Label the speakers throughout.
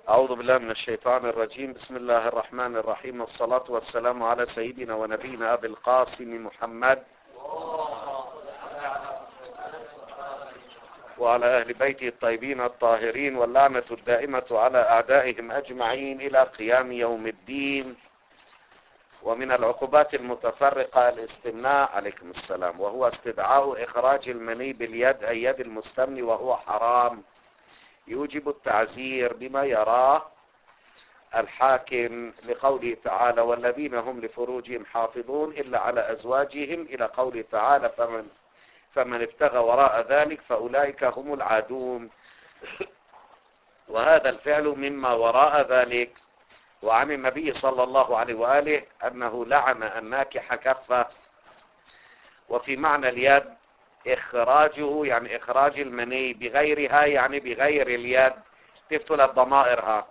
Speaker 1: أعوذ بالله من الشيطان الرجيم. بسم الله الرحمن الرحيم، والصلاة والسلام على سيدنا ونبينا أبي القاسم محمد وعلى أهل بيته الطيبين الطاهرين، واللعنة الدائمة على أعدائهم أجمعين إلى قيام يوم الدين. ومن العقوبات المتفرقة الاستمناء، عليكم السلام، وهو استدعاء إخراج المني باليد أي يد المستمني، وهو حرام يوجب التعزير بما يراه الحاكم لقوله تعالى: والذين هم لفروجهم حافظون إلا على أزواجهم، إلى قوله تعالى: فمن ابتغى وراء ذلك فأولئك هم العادون. وهذا الفعل مما وراء ذلك. وعن النبي صلى الله عليه وآله أنه لعن الناكح كفه. وفي معنى اليد إخراجه يعني إخراج المني، بغيرها يعني بغير اليد، تفتل الضمائرها.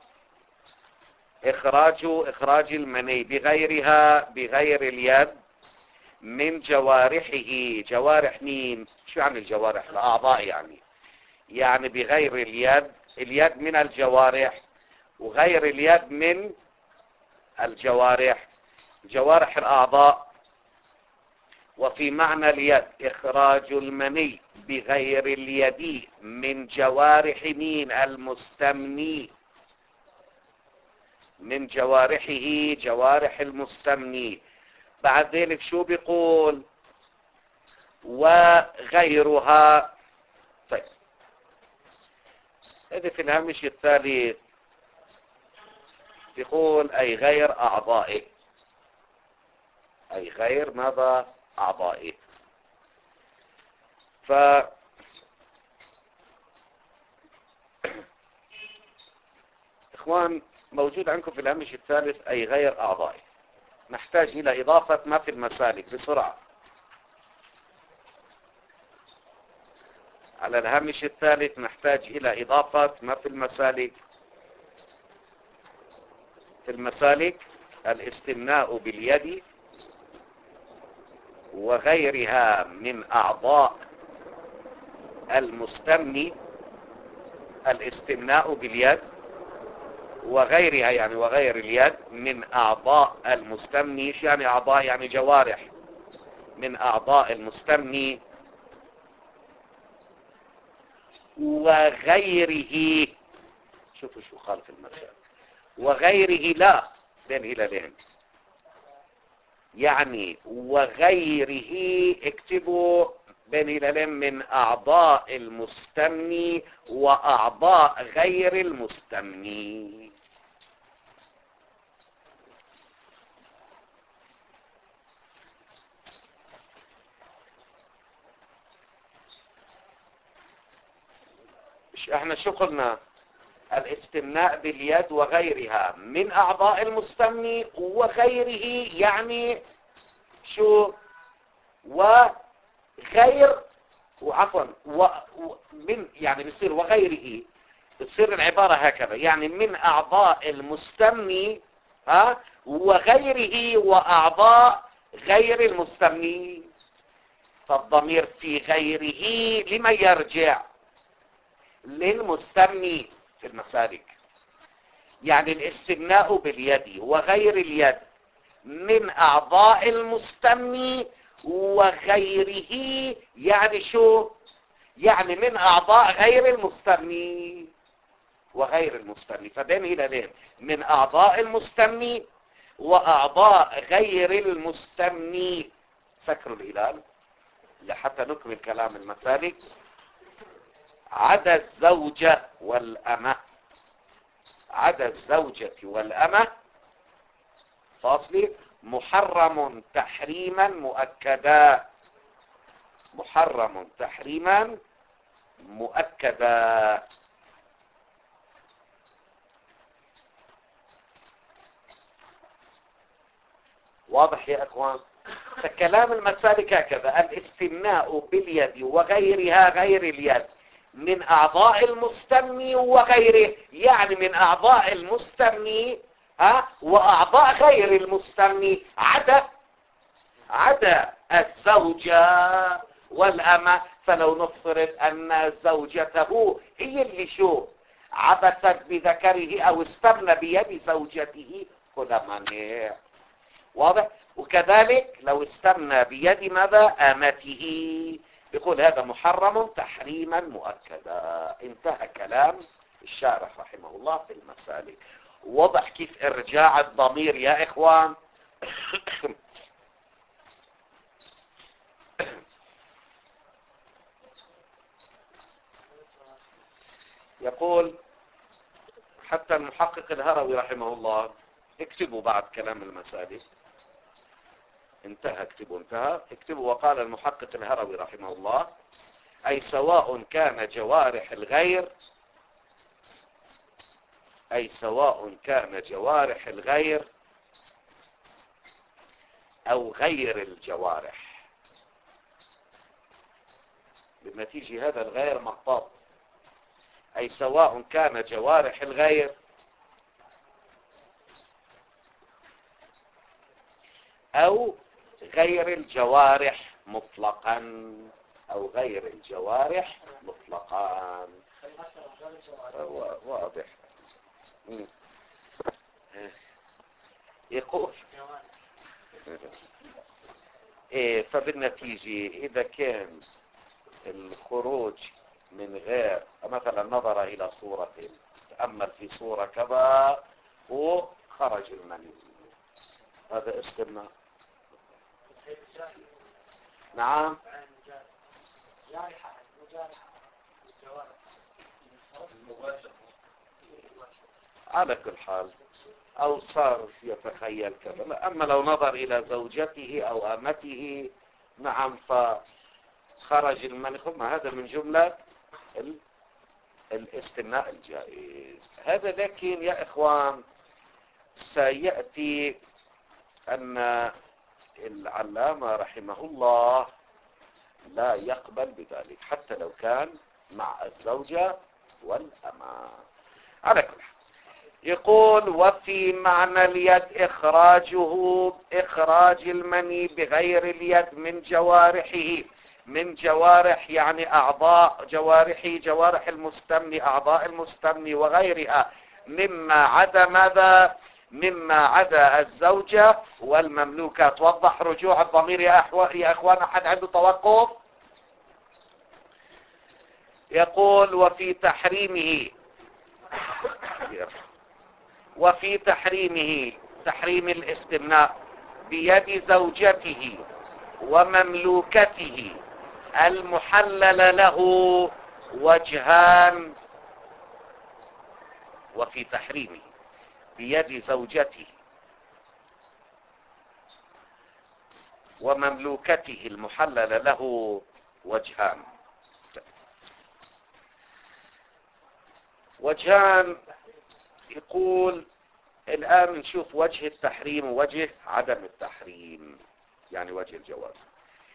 Speaker 1: إخراج المني بغيرها بغير اليد من جوارحه. جوارح مين؟ شو يعني الجوارح؟ الأعضاء يعني بغير اليد. اليد من الجوارح وغير اليد من الجوارح، جوارح الأعضاء. وفي معنى اليد إخراج المني بغير اليد من جوارح مين؟ المستمني، من جوارحه جوارح المستمني. بعد ذلك شو بيقول؟ وغيرها. طيب، هذا في الهامش الثالث يقول أي غير أعضائه، أي غير ماذا؟ أعضائه. إخوان، موجود عندكم في الهامش الثالث أي غير أعضائه. نحتاج إلى إضافة ما في المسالك بسرعة. على الهامش الثالث نحتاج إلى إضافة ما في المسالك. في المسالك الاستمناء باليد وغيرها من أعضاء المستمني. الاستمناء باليد وغيرها يعني وغير اليد من أعضاء المستمني. ايش يعني أعضاء؟ يعني جوارح من أعضاء المستمني. وغيره، شوفوا شو قال في المثال، وغيره لا بين هلالين، يعني وغيره اكتبوا بين هلالين من أعضاء المستمني وأعضاء غير المستمني. احنا شو قلنا؟ الاستمناء باليد وغيرها من أعضاء المستمني وغيره، يعني شو؟ وغير وعفوا من، يعني بصير وغيره، بتصير العبارة هكذا، يعني من أعضاء المستمني وغيره وأعضاء غير المستمني. فالضمير في غيره لمن يرجع؟ للمستمني في المسالك. يعني الاستمناء باليد وغير اليد من أعضاء المستمني وغيره، يعني شو؟ يعني من أعضاء غير المستمني وغير المستمني. فبين هلالين من أعضاء المستمني وأعضاء غير المستمني. سكروا الهلال لحتى نكمل كلام المسالك. عدا الزوجة والأمة، عدا الزوجة والأمة فاصلي محرم تحريما مؤكدا، محرم تحريما مؤكدا. واضح يا اخوان؟ فكلام المسالك هكذا: الاستمناء باليد وغيرها غير اليد من أعضاء المستمني وغيره، يعني من أعضاء المستمني وأعضاء غير المستمني، عدا الزوجة والأمة. فلو نفترض أن زوجته هي اللي شو عبثت بذكره أو استمنى بيد زوجته هنا منع. واضح؟ وكذلك لو استمنى بيد ماذا؟ آمته، يقول هذا محرم تحريما مؤكدا. انتهى كلام الشارح رحمه الله في المسالك. وضح كيف ارجاع الضمير يا اخوان؟ يقول حتى المحقق الهروي رحمه الله، اكتبوا بعد كلام المسالك، انتهى، اكتبوا انتهى، اكتبوا. وقال المحقق الهروي رحمه الله: أي سواء كان جوارح الغير، أي سواء كان جوارح الغير أو غير الجوارح. لما تيجي هذا الغير مخطوط، أي سواء كان جوارح الغير أو غير الجوارح مطلقا، أو غير الجوارح مطلقا. واضح. يقول فبالنتيجة إذا كان الخروج من غير مثلا نظر إلى صورة، تأمل في صورة كذا وخرج المني، هذا استمناء. نعم. على كل حال أو صار يتخيل كذا. أما لو نظر إلى زوجته أو أمته، نعم، فخرج المني، هذا من جملة الاستمناء الجائز. هذا لكن يا إخوان سيأتي أن العلامة رحمه الله لا يقبل بذلك حتى لو كان مع الزوجة والأمة. على كل حال يقول: وفي معنى اليد إخراجه، إخراج المني بغير اليد من جوارحه، من جوارح يعني أعضاء جوارحه، جوارح المستمني، أعضاء المستمني وغيرها، مما عدا ماذا؟ مما عدا الزوجة والمملوكات. وضح رجوع الضمير يا أخوان. أحد عنده توقف؟ يقول: وفي تحريمه، وفي تحريمه، تحريم الاستمناء بيد زوجته ومملوكته المحلل له وجهان. وفي تحريمه بيد زوجته ومملوكته المحلل له وجهان. وجهان، يقول الآن نشوف وجه التحريم ووجه عدم التحريم، يعني وجه الجواز.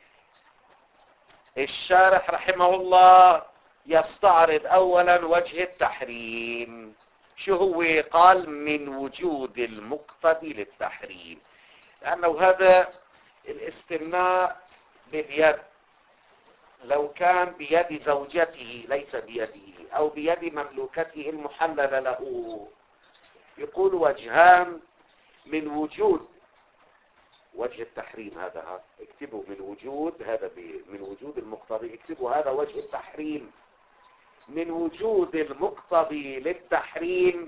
Speaker 1: الشارح رحمه الله يستعرض أولا وجه التحريم. شو هو؟ قال: من وجود المقتضي للتحريم، لأنه هذا الاستمناء باليد لو كان بيد زوجته ليس بيده، أو بيد مملوكته المحلل له. يقول: وجهان من وجود، وجه التحريم هذا، اكتبوا من وجود، هذا من وجود المقتضي، اكتبوا هذا وجه التحريم. من وجود المقتضي للتحريم،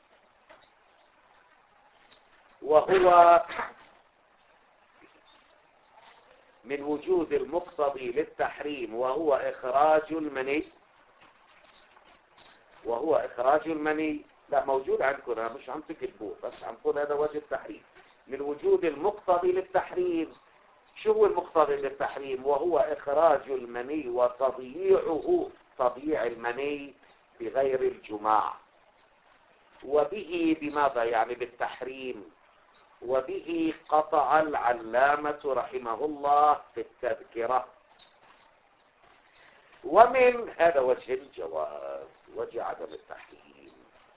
Speaker 1: وهو من وجود المقتضي للتحريم وهو إخراج المني، وهو إخراج المني. لا موجود عندكم، مش عم تكتبوه، بس عم تقول هذا وجه التحريم. من وجود المقتضي للتحريم. شو هو المقتضي للتحريم؟ وهو إخراج المني وتضييعه، تضييع المني بغير الجماع. وبه، بماذا يعني؟ بالتحريم. وبه قطع العلامة رحمه الله في التذكرة. ومن هذا وجه الجواز، وجه عدم التحريم.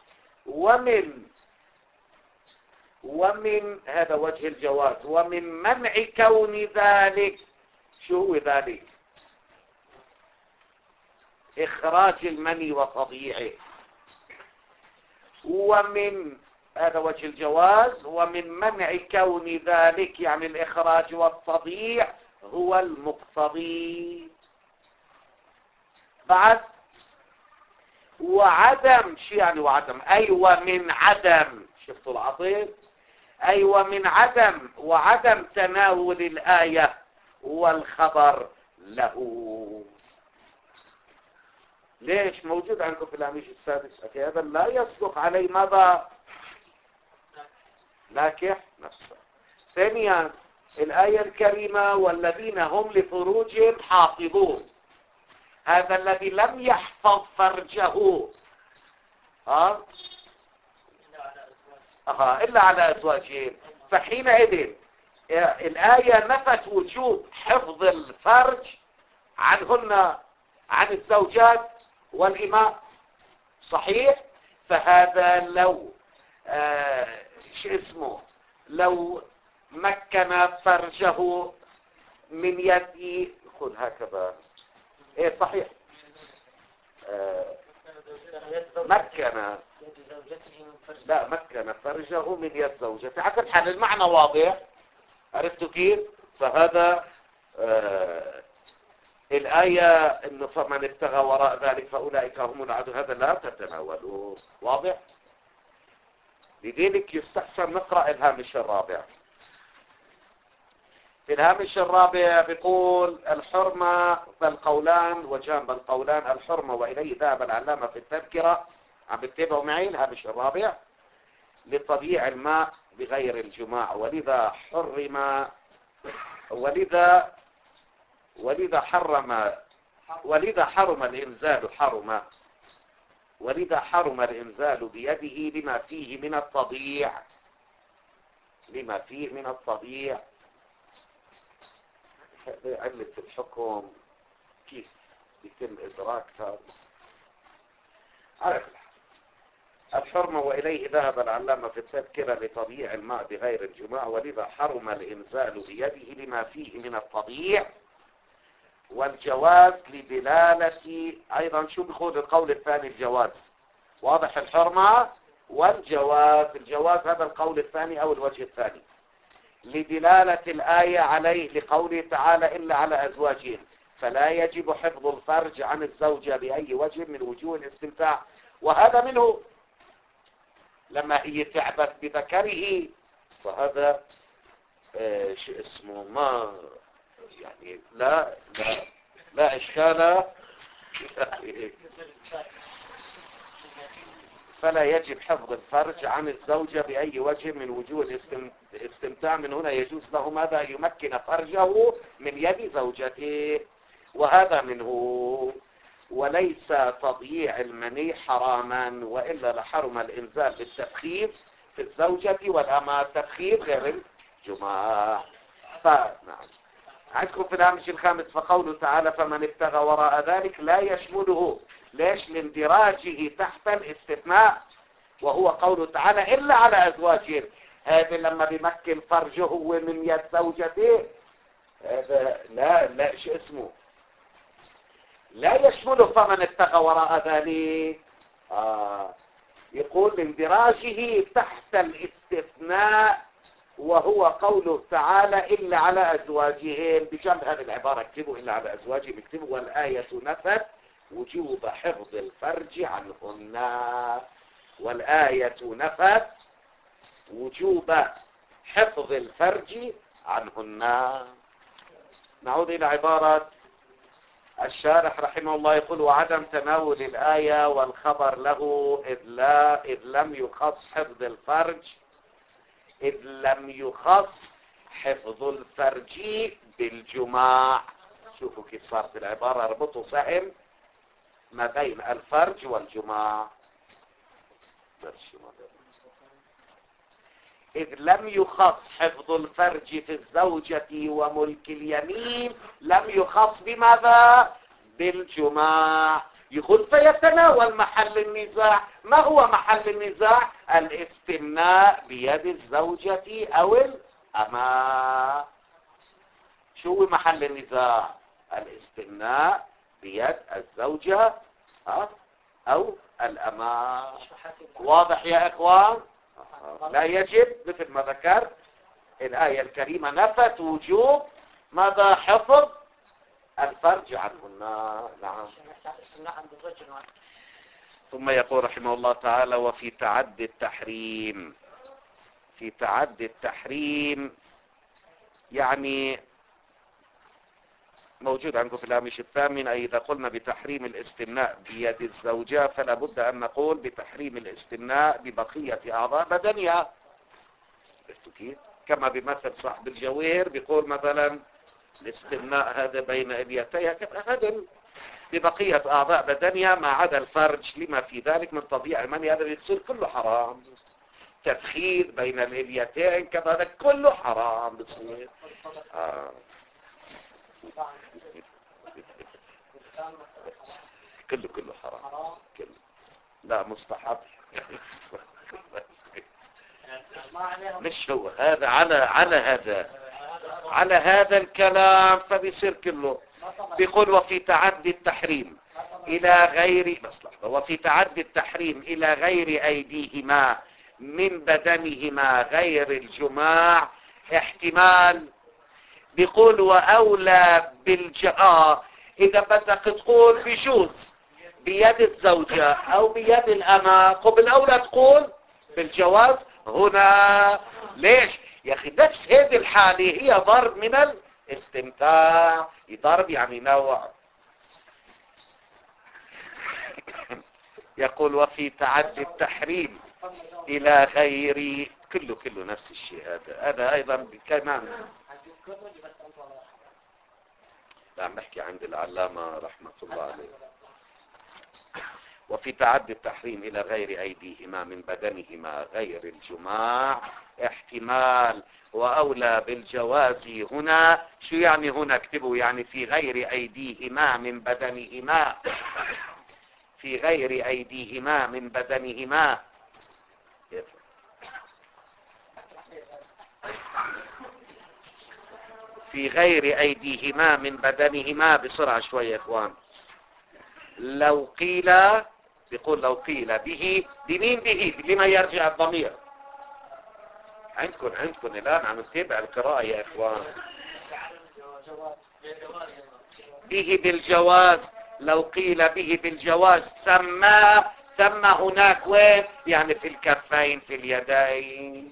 Speaker 1: ومن هذا وجه الجواز. ومن منع كون ذلك، شو هو ذلك؟ إخراج المني وتضييعه. ومن هذا وجه الجواز، ومن منع كون ذلك يعني الإخراج والتضييع هو المقتضي. بعد وعدم، شو يعني وعدم؟ أي ومن عدم، شفتوا العطيب؟ أي ومن عدم، وعدم تناول الآية والخبر له. ليش موجود عندكم في الهامش السادس؟ هذا لا يصدق عليه ماذا؟ ناكح نفسه. ثانيا الآية الكريمة والذين هم لفروجهم حافظون، هذا الذي لم يحفظ فرجه إلا على أزواجهم، فحينئذ الآية نفت وجوب حفظ الفرج عنهن، عن الزوجات والإماء، صحيح؟ فهذا لو لو مكن فرجه من يد، خذ هكذا، ايه صحيح، مكن فرجه من يد زوجته. على كل حال المعنى واضح، عرفتوا كيف؟ فهذا الآية إنه فمن ابتغى وراء ذلك فأولئك هم العدو، هذا لا تتناولوا، واضح؟ لذلك يستحسن نقرأ الهامش الرابع. في الهامش الرابع بيقول الحرمة بالقولان وجان بالقولان، الحرمة وإليه ذهب العلامة في التذكرة، عم بتتابعوا معي الهامش الرابع، لتضييع الماء بغير الجماع، ولذا حرم، ولذا حرم الإنزال، ولذا حرم الإنزال بيده لما فيه من التضييع، علة الحكم كيف يتم إدراكها. الحرمة وإليه ذهب العلامة في التذكرة لتضييع الماء بغير الجماع، ولذا حرم الإنزال بيده لما فيه من التضييع، والجواز لدلالة أيضا، شو بيقول القول الثاني؟ الجواز، واضح؟ الحرمة والجواز، الجواز هذا القول الثاني أو الوجه الثاني، لدلالة الآية عليه، لقوله تعالى إلا على أزواجهم، فلا يجب حفظ الفرج عن الزوجة بأي وجه من وجوه الاستمتاع. وهذا منه لما هي تعبث بذكره، فهذا ما يعني لا إشكال، فلا يجب حفظ الفرج عن الزوجة بأي وجه من وجوه الاستمتاع. من هنا يجوز له ماذا؟ يمكن فرجه من يد زوجته، وهذا منه. وليس تضييع المني حراما، وإلا لحرم الإنزال بالتفخيم في الزوجة والأمة، تفخيم غير الجماع. فنعم، عندكم في الهامش الخامس فقوله تعالى فمن ابتغى وراء ذلك لا يشمله، ليش؟ لاندراجه تحت الاستثناء، وهو قوله تعالى إلا على أزواجهم، هذا لما بيمكن فرجه هو من يد زوجته، هذا لا شو اسمه، لا يشمله فمن ابتغى وراء ذلك. يقول لاندراجه تحت الاستثناء، وهو قوله تعالى إلا على أزواجهم. بجنب هذه العبارة اكتبوا إلا على أزواجهم، اكتبوا والآية نفت وجوب حفظ الفرج عنهن، والآية نفت وجوب حفظ الفرج عنهن. نعود إلى عبارة الشارح رحمه الله، يقول وعدم تناول الآية والخبر له إذ لم يخص حفظ الفرج، إذ لم يخص حفظ الفرج بالجماع. شوفوا كيف صارت العبارة، اربطوا سهم ما بين الفرج والجماع. إذ لم يخص حفظ الفرج في الزوجة وملك اليمين، لم يخص بماذا؟ بالجماع. يقول فيتناول محل النزاع. ما هو محل النزاع؟ الاستمناء بيد الزوجة أو الأمة. شو محل النزاع؟ الاستمناء بيد الزوجة أو الأماء. واضح يا إخوان؟ لا يجب مثل ما ذكرت الآية الكريمة نفت وجوب ماذا؟ حفظ الفرج عنهن. نعم. ثم يقول رحمه الله تعالى وفي تعدي التحريم. في تعدي التحريم يعني موجود عندكم في الهامش الثامن، أي إذا قلنا بتحريم الاستمناء بيد الزوجة فلا بد أن نقول بتحريم الاستمناء ببقية أعضاء بدنها. كما بمثل صاحب الجوير بيقول مثلا الاستمناء هذا بين اليتيها، هذا ببقية أعضاء بدنها ما عدا الفرج لما في ذلك من تضييع المني، هذا بيصير كله حرام. تدخيل بين اليتين كذا كله حرام بصير. كله حرام. كله لا مستحب. مش هو هذا على هذا الكلام فبيصير كله. بيقول وفي تعدي التحريم إلى غير وفي تعدي التحريم إلى غير أيديهما من بدنهما غير الجماع احتمال. بيقول وأولى إذا بدك تقول بجوز بيد الزوجة أو بيد الأمة قبل أولى تقول بالجواز هنا. ليش يا أخي؟ نفس هذه الحالة هي ضرب من الاستمتاع. ضرب يعني نوع. يقول وفي تعدي التحريم إلى غير كله نفس الشيء. هذا أيضا كمان لا نحكي عند العلامة رحمة الله عليه. وفي تعدي التحريم إلى غير أيديهما من بدنهما غير الجماع احتمال. وأولى بالجواز هنا. شو يعني هنا؟ اكتبوا يعني في غير أيديهما من بدنهما. في غير أيديهما من بدنهما. في غير أيديهما من بدنهما. بسرعة شوية يا إخوان. لو قيل بيقول لو قيل به بمين؟ به لما يرجع الضمير؟ عندكم الآن عم نتابع القراءة يا إخوان. به بالجواز. لو قيل به بالجواز ثم هناك وين؟ يعني في الكفين في اليدين.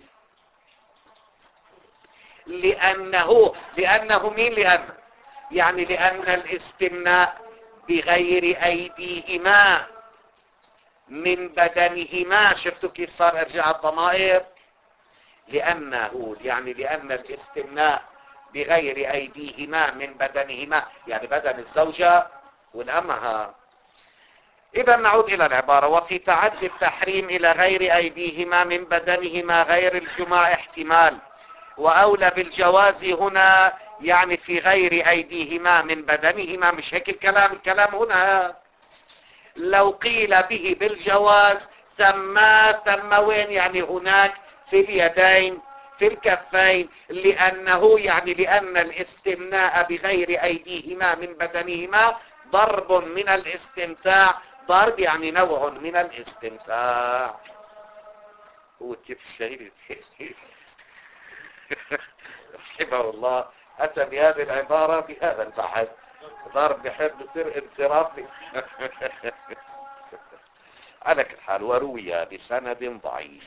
Speaker 1: لأنه مين؟ لأن الاستمناء بغير أيديهما من بدنهما. شفتوا كيف صار ارجع الضمائر؟ لأن الاستمناء بغير أيديهما من بدنهما يعني بدن الزوجة والأمها. إذا نعود إلى العبارة وفي تعدي التحريم إلى غير أيديهما من بدنهما غير الجماع احتمال. وأولى بالجواز هنا يعني في غير أيديهما من بدنهما. مش هيك الكلام هنا. لو قيل به بالجواز ثم وين؟ يعني هناك في اليدين في الكفين. لأن الاستمناء بغير أيديهما من بدنهما ضرب من الاستمتاع. ضرب يعني نوع من الاستمتاع. هو كيف الشهيد رحمه الله أتى بهذه العبارة بهذا البحث. ضرب بحب يصير انصراف. على كل حال وروي بسند ضعيف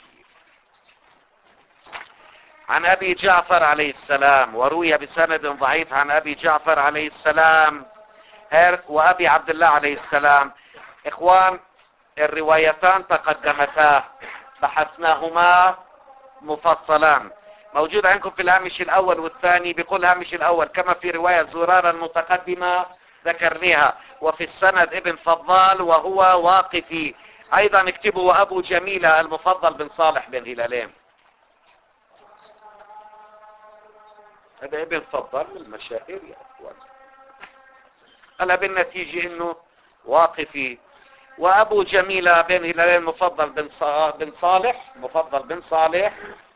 Speaker 1: عن أبي جعفر عليه السلام. وروي بسند ضعيف عن أبي جعفر عليه السلام وأبي عبد الله عليه السلام. إخوان الروايتان تقدمتا بحثناهما مفصلان. موجود عندكم في الهامش الأول والثاني. بيقول الهامش الأول كما في رواية زرارة المتقدمة ذكرناها. وفي السند ابن فضال وهو واقفي. أيضا اكتبوا وأبو جميلة المفضل بن صالح بن هلالين. هذا ابن فضال من المشاهير يا أخوان. هلا بالنتيجة انه واقفي. وابو جميلة بن هلالين مفضل بن صالح.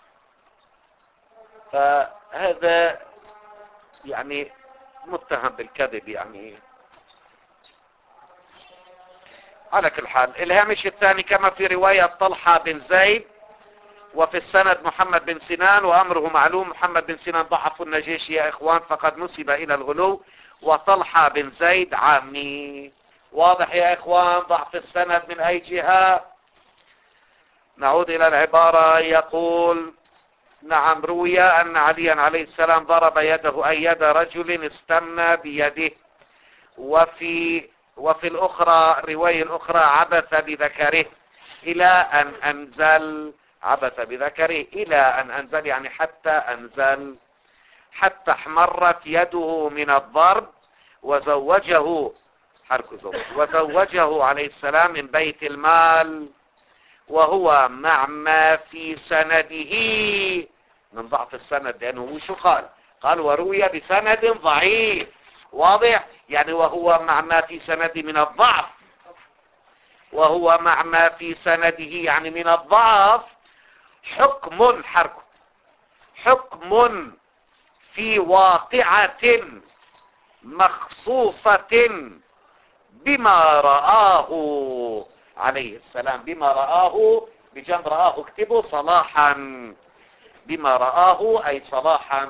Speaker 1: فهذا يعني متهم بالكذب. يعني على كل حال الهامش الثاني كما في رواية طلحة بن زيد وفي السند محمد بن سنان وأمره معلوم. محمد بن سنان ضعف النجيشي يا إخوان فقد نسب إلى الغلو، وطلحة بن زيد عامي. واضح يا إخوان ضعف السند من أي جهة؟ نعود إلى العبارة. يقول نعم روي أن عليا عليه السلام ضرب يده أي يد رجل استمنى بيده. وفي الأخرى رواية الأخرى عبث بذكره إلى أن أنزل. عبث بذكره إلى أن أنزل يعني حتى أنزل، حتى احمرت يده من الضرب. وزوجه وزوجه عليه السلام من بيت المال، وهو مع ما في سنده من ضعف السند، لأنه شو قال وروي بسند ضعيف. واضح يعني وهو مع ما في سند من الضعف، وهو مع ما في سنده يعني من الضعف. حكم في واقعة مخصوصة بما رآه عليه السلام. بما رآه بجنب رآه اكتبوا صلاحا. بما رآه أي صلاحا.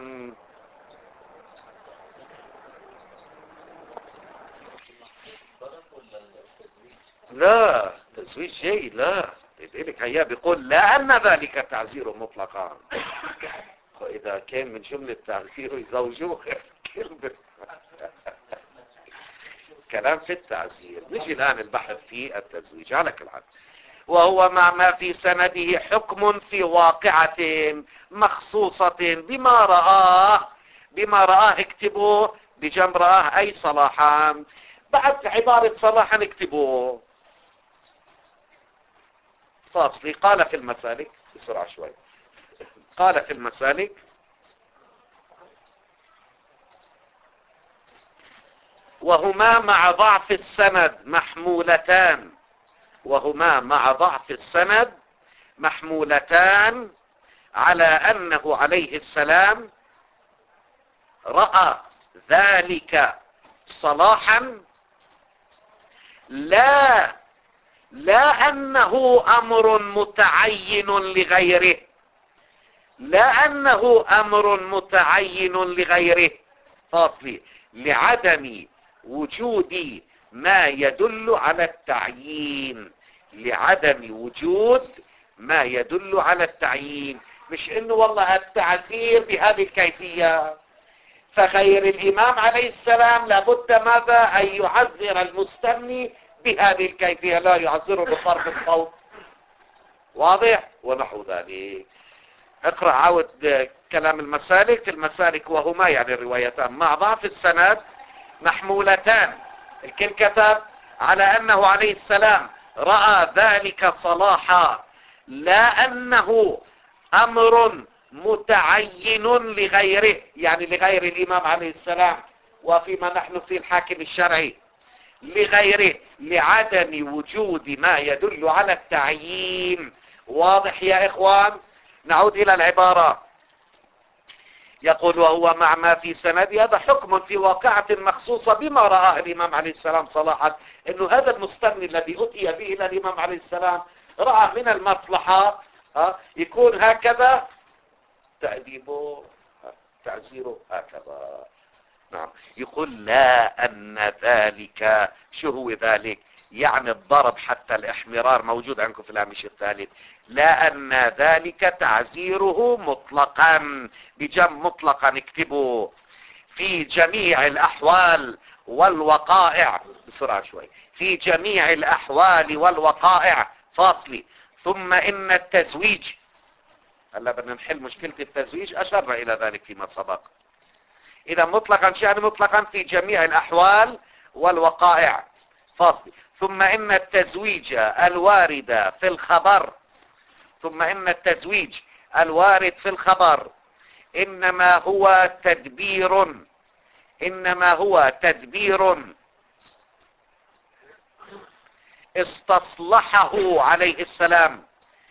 Speaker 1: لا تزويج جيد. لا لذلك هيا بيقول لا أن ذلك تعزير مطلقا. وإذا كان من جملة تعزير يزوجوه كلام في التعزير. نجي الآن البحث في التزويج على كل حال. وهو مع ما في سنده حكم في واقعة مخصوصة بما رآه. بما رآه اكتبوا بجنب رآه أي صلاحا. بعد عبارة صلاحا اكتبوا فاصلي. قال في المسالك بسرعة شوي. قال في المسالك وهما مع ضعف السند محمولتان. وهما مع ضعف السند محمولتان على أنه عليه السلام رأى ذلك صلاحا لا أنه أمر متعين لغيره. لا أنه أمر متعين لغيره فاصلي لعدم وجود ما يدل على التعيين. لعدم وجود ما يدل على التعيين. مش انه والله التعزير بهذه الكيفية، فغير الامام عليه السلام لابد ماذا ان يعزر المستمني بهذه الكيفية، لا يعزره بطرف الصوت. واضح ونحو ذلك. اقرأ عاود كلام المسالك. في المسالك وهما يعني الروايتان مع ضعف السند محمولتان. الكل كتب على أنه عليه السلام رأى ذلك صلاحا لا أنه أمر متعين لغيره، يعني لغير الإمام عليه السلام وفيما نحن في الحاكم الشرعي لغيره لعدم وجود ما يدل على التعيين. واضح يا إخوان؟ نعود إلى العبارة. يقول وهو مع ما في سند هذا حكم في واقعة مخصوصة بما رآه الإمام عليه السلام صلاحا. إنه هذا المستمني الذي أتي به إلى الإمام عليه السلام رأى من المصلحة يكون هكذا تأديبه تعزيره هكذا. نعم. يقول لا أن ذلك شو هو ذلك؟ يعني الضرب حتى الإحمرار موجود عندكم في الهامش الثالث. لا أن ذلك تعزيره مطلقا بجمع مطلقا اكتبوا في جميع الأحوال والوقائع. بسرعة شوي. في جميع الأحوال والوقائع فاصلي. ثم إن التزويج هلا بدنا نحل مشكلة التزويج. أشرنا إلى ذلك فيما سبق. إذا مطلقا شأن مطلقا في جميع الأحوال والوقائع فاصل. ثم إن التزويج الوارد في الخبر. ثم إن التزويج الوارد في الخبر إنما هو تدبير. إنما هو تدبير استصلحه عليه السلام.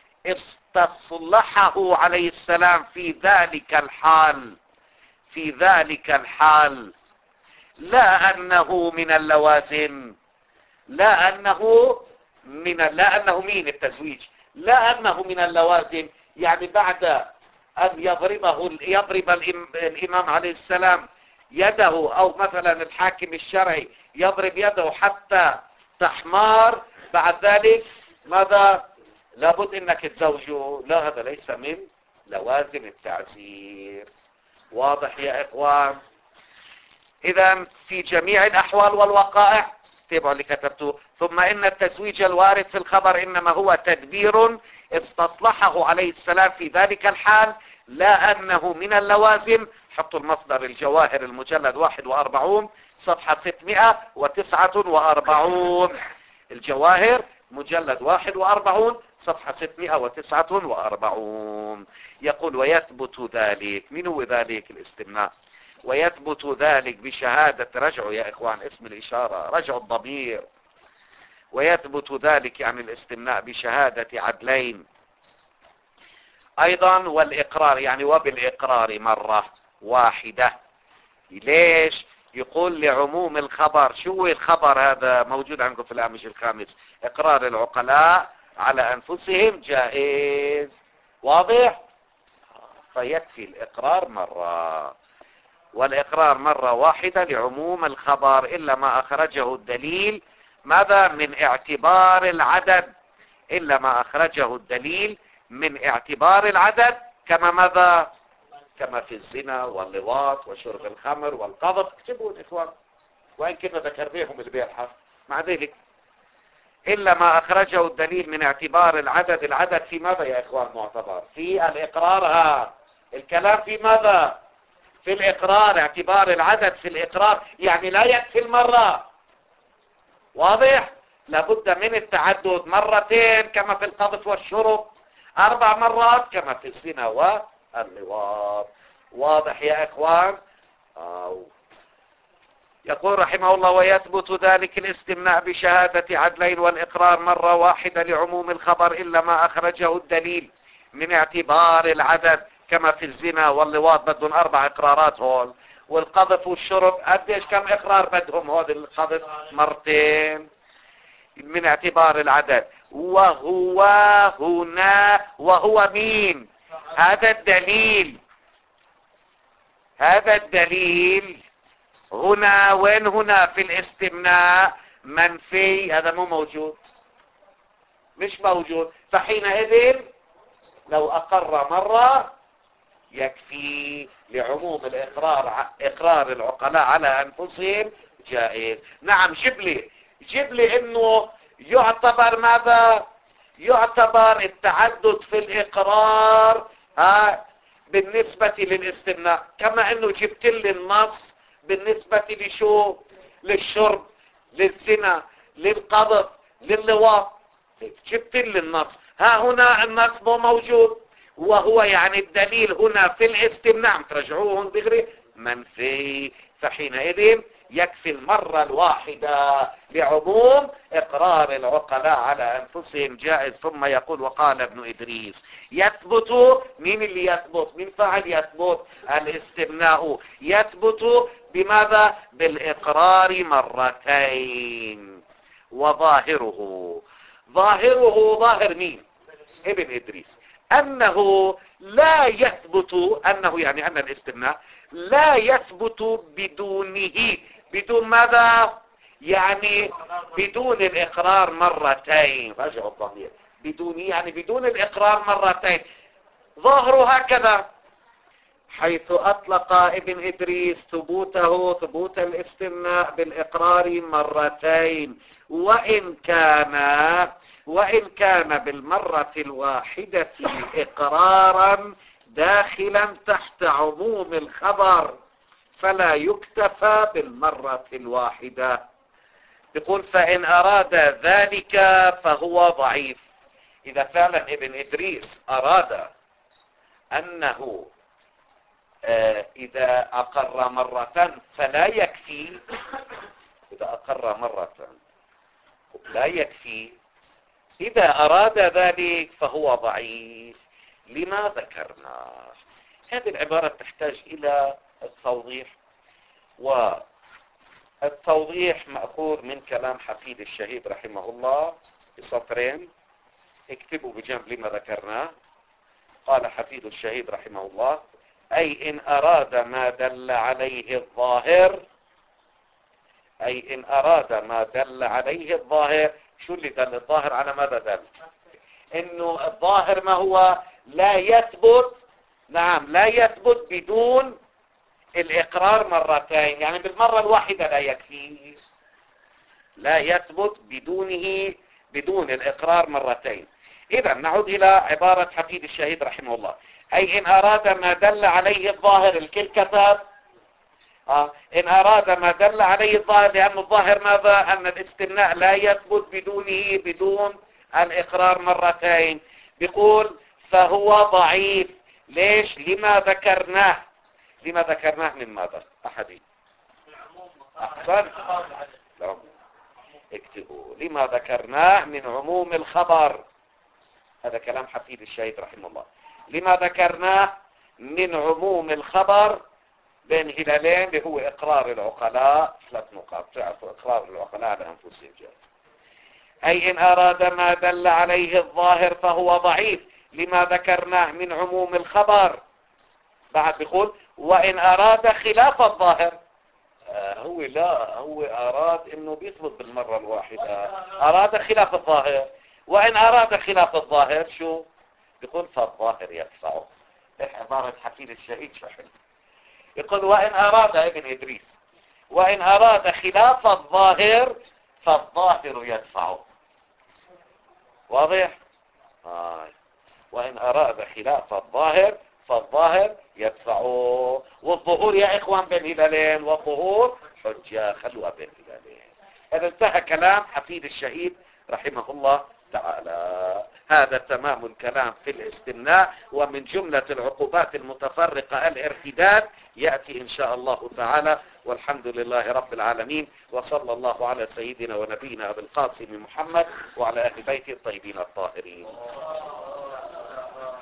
Speaker 1: استصلحه عليه السلام في ذلك الحال. في ذلك الحال لا أنه من اللوازم. لا أنه لا أنه مين التزويج، لا أنه من اللوازم، يعني بعد أن يضرب الإمام عليه السلام يده، أو مثلا الحاكم الشرعي يضرب يده حتى تحمار، بعد ذلك ماذا؟ لابد انك تزوجه. لا، هذا ليس من لوازم التعزير. واضح يا اخوان؟ اذا في جميع الاحوال والوقائع، تابعوا اللي كتبتوه. ثم ان التزويج الوارد في الخبر انما هو تدبير استصلحه عليه السلام في ذلك الحال، لا انه من اللوازم. حطوا المصدر الجواهر المجلد 41 صفحة 649. الجواهر مجلد 41 صفحة 649. يقول ويثبت ذلك. من هو ذلك؟ الاستمناء. ويثبت ذلك بشهادة، رجعوا يا اخوان اسم الاشارة، رجعوا الضمير. ويثبت ذلك يعني الاستمناء بشهادة عدلين ايضا، والاقرار يعني وبالاقرار مرة واحدة. ليش؟ يقول لعموم الخبر. شو هو الخبر؟ هذا موجود عندكم في الهامش الخامس. اقرار العقلاء على انفسهم جائز. واضح؟ فيكفي الاقرار مرة، والاقرار مرة واحدة لعموم الخبر، الا ما اخرجه الدليل ماذا؟ من اعتبار العدد. الا ما اخرجه الدليل من اعتبار العدد، كما ماذا؟ كما في الزنا واللواط وشرب الخمر والقذف. اكتبوا الاخوان، وان كنا ذكرناهم البارحة. مع ذلك الا ما اخرجه الدليل من اعتبار العدد. العدد في ماذا يا اخوان معتبر؟ في الاقرار. الكلام في ماذا؟ في الاقرار. اعتبار العدد في الاقرار، يعني لا يكفي المرة. واضح؟ لابد من التعدد، مرتين كما في القذف والشرب، 4 مرات كما في الزنا واللواط. واضح يا اخوان؟ يقول رحمه الله ويثبت ذلك الاستمناء بشهادة عدلين والإقرار مرة واحدة لعموم الخبر، إلا ما أخرجه الدليل من اعتبار العدد، كما في الزنا واللواط بدهم 4 إقرارات هول، والقذف والشرب قديش كم إقرار بدهم هول؟ القذف مرتين من اعتبار العدد. وهو هنا، وهو مين؟ هذا الدليل. هذا الدليل هنا. وين هنا؟ في الاستمناء منفي، هذا مو موجود، مش موجود. فحينئذ لو أقر مرة يكفي لعموم الإقرار. إقرار العقلاء على أنفسهم جائز. نعم، جيب لي إنه يعتبر ماذا؟ يعتبر التعدد في الإقرار بالنسبة للاستمناء، كما إنه جبت لي النص بالنسبة لشو؟ للشرب، للزنا، للقذف، لللواط. جبت لي النص. ها هنا النص مو موجود، وهو يعني الدليل هنا في الاستمناء ترجعوهم دغري منفي. فحينئذ يكفي المرة الواحدة لعموم إقرار العقلاء على أنفسهم جائز. ثم يقول وقال ابن إدريس يثبت. مين اللي يثبت؟ من فعل يثبت؟ الاستمناء يثبت بماذا؟ بالإقرار مرتين. وظاهره، ظاهر مين؟ ابن إدريس، أنه لا يثبت، أنه يعني أن الاستمناء لا يثبت بدونه. بدون ماذا؟ يعني بدون الإقرار مرتين. رجعوا الضمير. بدون يعني بدون الإقرار مرتين. ظاهره هكذا، حيث أطلق ابن إدريس ثبوت الاستمناء بالإقرار مرتين، وإن كان بالمرة الواحدة إقرارا داخلا تحت عموم الخبر، فلا يكتفى بالمرة الواحدة. يقول فإن أراد ذلك فهو ضعيف. إذا فعلا ابن إدريس أراد أنه إذا أقر مرة فلا يكفي، إذا أقر مرة لا يكفي، إذا أراد ذلك فهو ضعيف. لما ذكرنا هذه العبارة تحتاج إلى التوضيح، والتوضيح مأخوذ من كلام حفيد الشهيد رحمه الله في سطرين، اكتبوا بجنب لما ذكرناه. قال حفيد الشهيد رحمه الله: أي إن أراد ما دل عليه الظاهر، أي إن أراد ما دل عليه الظاهر. شو اللي دل الظاهر؟ على ماذا دل؟ إنه الظاهر ما هو؟ لا يثبت، نعم لا يثبت بدون الإقرار مرتين، يعني بالمرة الواحدة لا يكفي، لا يثبت بدون الإقرار مرتين. إذا نعود إلى عبارة حفيد الشهيد رحمه الله: أي إن أراد ما دل عليه الظاهر، الكل كتب إن أراد ما دل عليه الظاهر، لأن الظاهر ماذا؟ أن الاستثناء لا يثبت بدون الإقرار مرتين. بيقول فهو ضعيف. ليش؟ لما ذكرناه. لما ذكرناه من ماذا؟ أحدين أحسن، اكتبوا لما ذكرناه من عموم الخبر. هذا كلام حفيد الشهيد رحمه الله. لما ذكرناه من عموم الخبر بين هلالين، اللي هو إقرار العقلاء. 3 نقاط تعرفوا إقرار العقلاء على أنفسهم جاز. أي إن أراد ما دل عليه الظاهر فهو ضعيف لما ذكرناه من عموم الخبر. بعد بيقول: وإن أراد خلاف الظاهر، هو أراد إنه بيثبت بالمرة الواحدة، أراد خلاف الظاهر. وإن أراد خلاف الظاهر شو بيقول؟ فالظاهر يدفعه. عبارة حفيد الشهيد شحن. يقول: وإن أراد ابن إدريس، وإن أراد خلاف الظاهر فالظاهر يدفعه. واضح؟ وإن أراد خلاف الظاهر فالظاهر يدفعه. والظهور يا إخوان بين هلالين، والظهور حجة، خلوها بين هلالين. هذا انتهى كلام حفيد الشهيد رحمه الله تعالى. هذا تمام الكلام في الاستمناء. ومن جملة العقوبات المتفرقة الارتداد يأتي إن شاء الله تعالى. والحمد لله رب العالمين، وصلى الله على سيدنا ونبينا أبي القاسم محمد وعلى أهل بيته الطيبين الطاهرين.